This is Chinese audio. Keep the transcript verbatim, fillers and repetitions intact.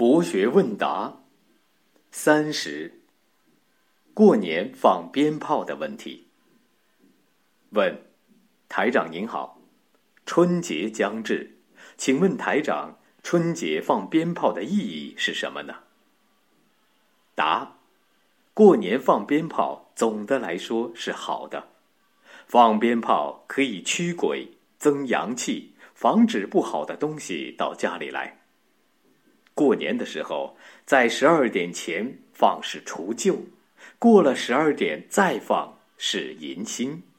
佛学问答三十：过年放鞭炮的问题。问：台长您好，春节将至，请问台长，春节放鞭炮的意义是什么呢？答：过年放鞭炮总的来说是好的，放鞭炮可以驱鬼、增阳气，防止不好的东西到家里来。过年的时候，在十二点前放是除旧，过了十二点再放是迎新。